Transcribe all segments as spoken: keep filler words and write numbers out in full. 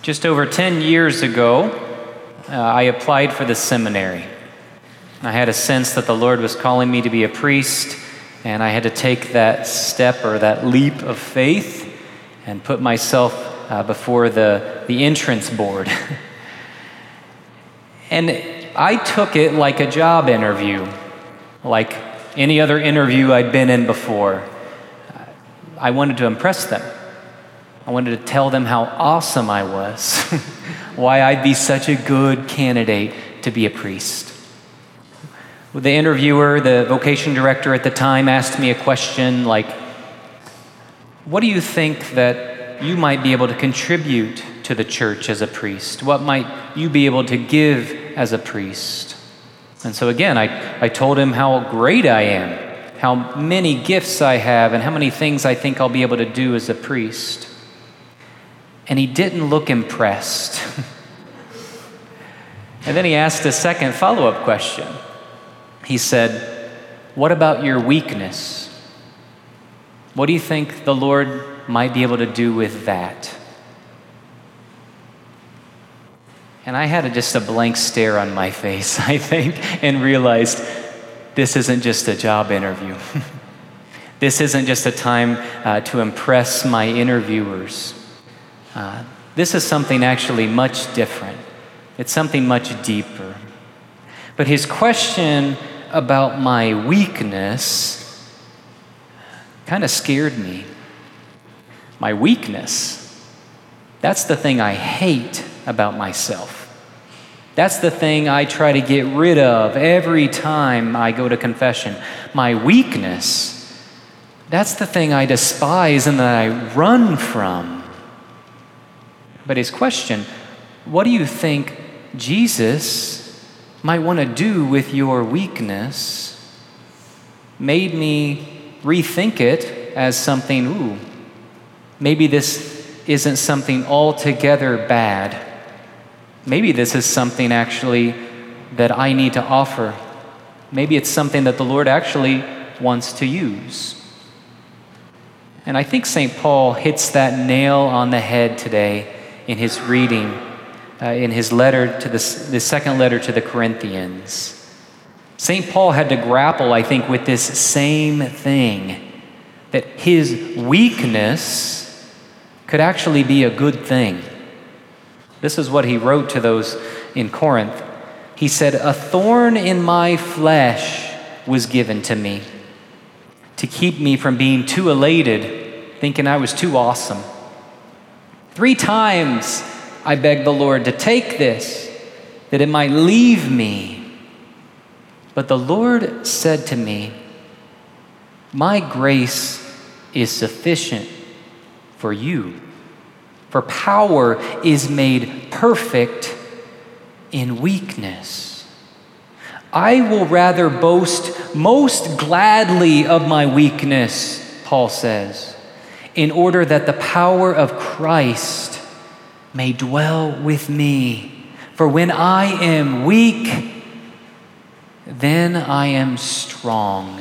Just over ten years ago, uh, I applied for the seminary. I had a sense that the Lord was calling me to be a priest, and I had to take that step or that leap of faith and put myself uh, before the, the entrance board. And I took it like a job interview, like any other interview I'd been in before. I wanted to impress them. I wanted to tell them how awesome I was, why I'd be such a good candidate to be a priest. The interviewer, the vocation director at the time, asked me a question like, what do you think that you might be able to contribute to the church as a priest? What might you be able to give as a priest? And so again, I, I told him how great I am, how many gifts I have, and how many things I think I'll be able to do as a priest. And he didn't look impressed. And then he asked a second follow-up question. He said, what about your weakness? What do you think the Lord might be able to do with that? And I had a, just a blank stare on my face, I think, and realized this isn't just a job interview. This isn't just a time uh, to impress my interviewers. Uh, this is something actually much different. It's something much deeper. But his question about my weakness kind of scared me. My weakness, that's the thing I hate about myself. That's the thing I try to get rid of every time I go to confession. My weakness, that's the thing I despise and that I run from. But his question, what do you think Jesus might want to do with your weakness, made me rethink it as something, ooh, maybe this isn't something altogether bad. Maybe this is something actually that I need to offer. Maybe it's something that the Lord actually wants to use. And I think Saint Paul hits that nail on the head today in his reading, uh, in his letter to the, the second letter to the Corinthians. Saint Paul had to grapple, I think, with this same thing, that his weakness could actually be a good thing. This is what he wrote to those in Corinth. He said, "A thorn in my flesh was given to me to keep me from being too elated, thinking I was too awesome. Three times I begged the Lord to take this, that it might leave me. But the Lord said to me, 'My grace is sufficient for you, for power is made perfect in weakness. I will rather boast most gladly of my weakness,' Paul says, 'in order that the power of Christ may dwell with me. For when I am weak, then I am strong.'"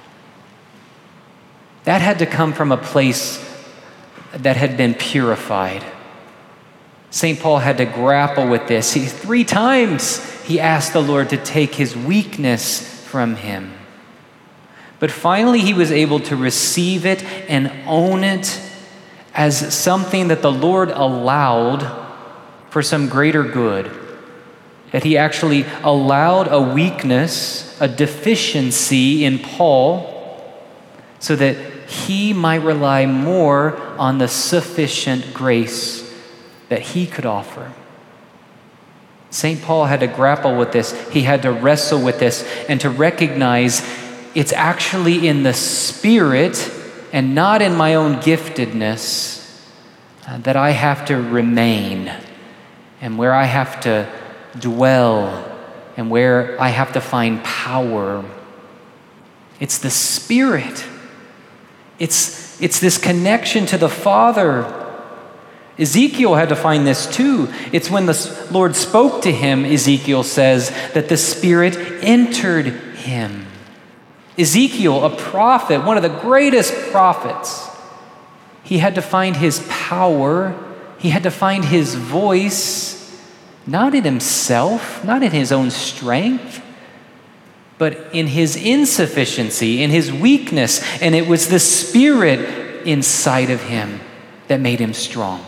That had to come from a place that had been purified. Saint Paul had to grapple with this. He, three times he asked the Lord to take his weakness from him. But finally he was able to receive it and own it as something that the Lord allowed for some greater good. That he actually allowed a weakness, a deficiency in Paul, so that he might rely more on the sufficient grace that he could offer. Saint Paul had to grapple with this. He had to wrestle with this and to recognize it's actually in the Spirit and not in my own giftedness uh, that I have to remain, and where I have to dwell, and where I have to find power. It's the Spirit. It's, it's this connection to the Father. Ezekiel had to find this too. It's when the Lord spoke to him, Ezekiel says, that the Spirit entered him. Ezekiel, a prophet, one of the greatest prophets, he had to find his power He had to find his voice not in himself, not in his own strength, but in his insufficiency, in his weakness. And it was the Spirit inside of him that made him strong.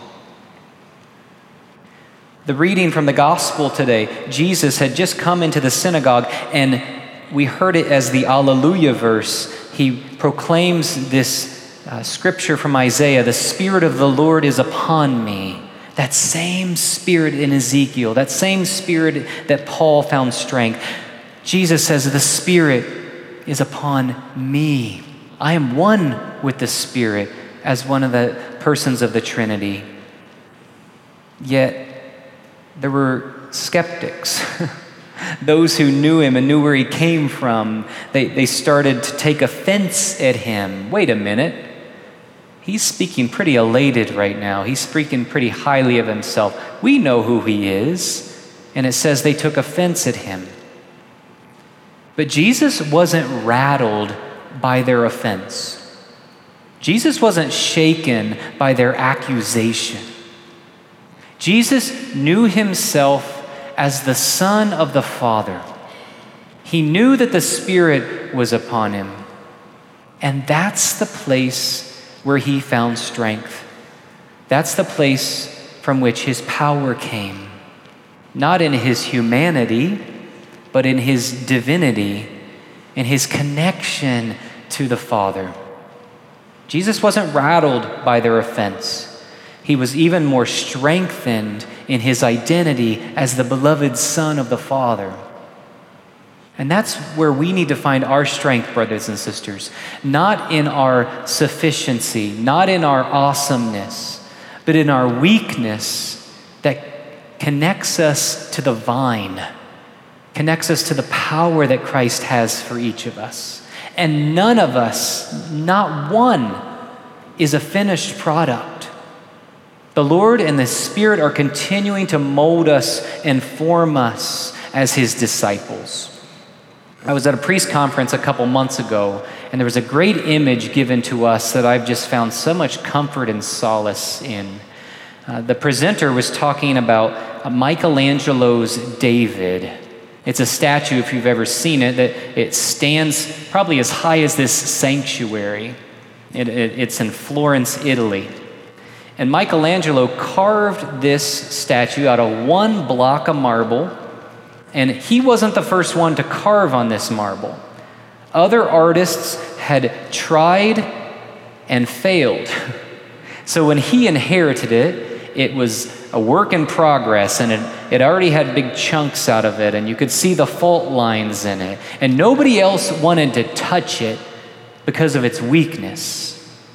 The reading from the gospel today, Jesus had just come into the synagogue, and we heard it as the Alleluia verse. He proclaims this uh, scripture from Isaiah, "The Spirit of the Lord is upon me." That same Spirit in Ezekiel, that same Spirit that Paul found strength. Jesus says, "The Spirit is upon me." I am one with the Spirit as one of the persons of the Trinity. Yet there were skeptics. Those who knew him and knew where he came from, they, they started to take offense at him. Wait a minute. He's speaking pretty elated right now. He's speaking pretty highly of himself. We know who he is. And it says they took offense at him. But Jesus wasn't rattled by their offense. Jesus wasn't shaken by their accusation. Jesus knew himself as the Son of the Father. He knew that the Spirit was upon him. And that's the place where he found strength. That's the place from which his power came. Not in his humanity, but in his divinity, in his connection to the Father. Jesus wasn't rattled by their offense. He was even more strengthened in his identity as the beloved Son of the Father. And that's where we need to find our strength, brothers and sisters. Not in our sufficiency, not in our awesomeness, but in our weakness that connects us to the vine, connects us to the power that Christ has for each of us. And none of us, not one, is a finished product. The Lord and the Spirit are continuing to mold us and form us as his disciples. I was at a priest conference a couple months ago, and there was a great image given to us that I've just found so much comfort and solace in. Uh, the presenter was talking about uh, Michelangelo's David. It's a statue, if you've ever seen it, that it stands probably as high as this sanctuary. It, it, it's in Florence, Italy. And Michelangelo carved this statue out of one block of marble, and he wasn't the first one to carve on this marble. Other artists had tried and failed. So when he inherited it, it was a work in progress, and it, it already had big chunks out of it, and you could see the fault lines in it. And nobody else wanted to touch it because of its weakness.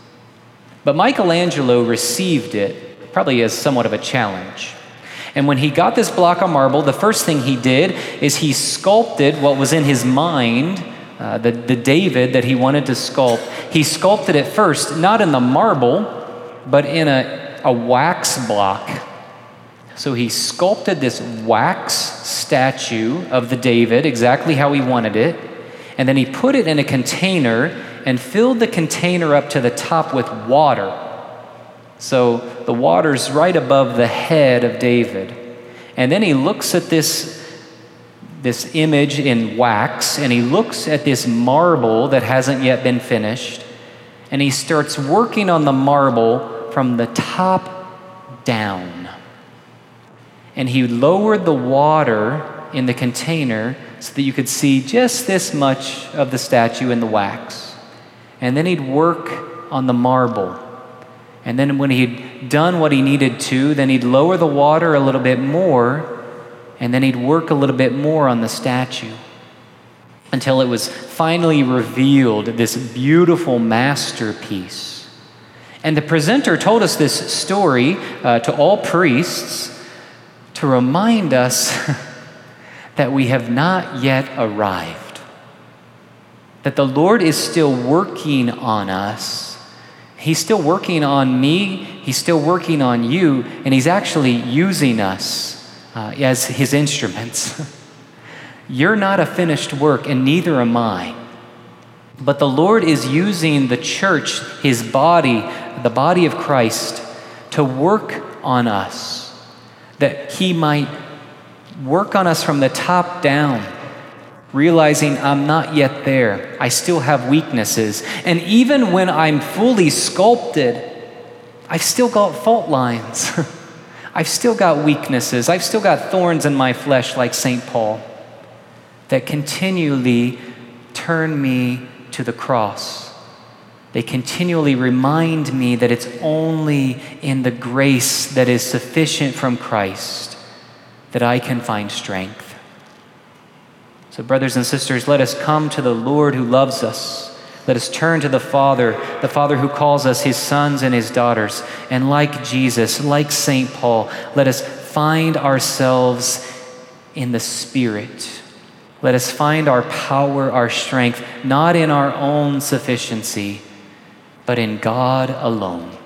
But Michelangelo received it probably as somewhat of a challenge. And when he got this block of marble, the first thing he did is he sculpted what was in his mind, uh, the, the David that he wanted to sculpt. He sculpted it first, not in the marble, but in a, a wax block. So he sculpted this wax statue of the David, exactly how he wanted it. And then he put it in a container and filled the container up to the top with water. So the water's right above the head of David. And then he looks at this, this image in wax, and he looks at this marble that hasn't yet been finished, and he starts working on the marble from the top down. And he lowered the water in the container so that you could see just this much of the statue in the wax. And then he'd work on the marble. And then when he'd done what he needed to, then he'd lower the water a little bit more, and then he'd work a little bit more on the statue until it was finally revealed, this beautiful masterpiece. And the presenter told us this story uh, to all priests to remind us that we have not yet arrived, that the Lord is still working on us. He's still working on me, he's still working on you, and he's actually using us uh, as his instruments. You're not a finished work, and neither am I. But the Lord is using the church, his body, the body of Christ, to work on us, that he might work on us from the top down, realizing I'm not yet there. I still have weaknesses. And even when I'm fully sculpted, I've still got fault lines. I've still got weaknesses. I've still got thorns in my flesh like Saint Paul that continually turn me to the cross. They continually remind me that it's only in the grace that is sufficient from Christ that I can find strength. So brothers and sisters, let us come to the Lord who loves us. Let us turn to the Father, the Father who calls us his sons and his daughters. And like Jesus, like Saint Paul, let us find ourselves in the Spirit. Let us find our power, our strength, not in our own sufficiency, but in God alone.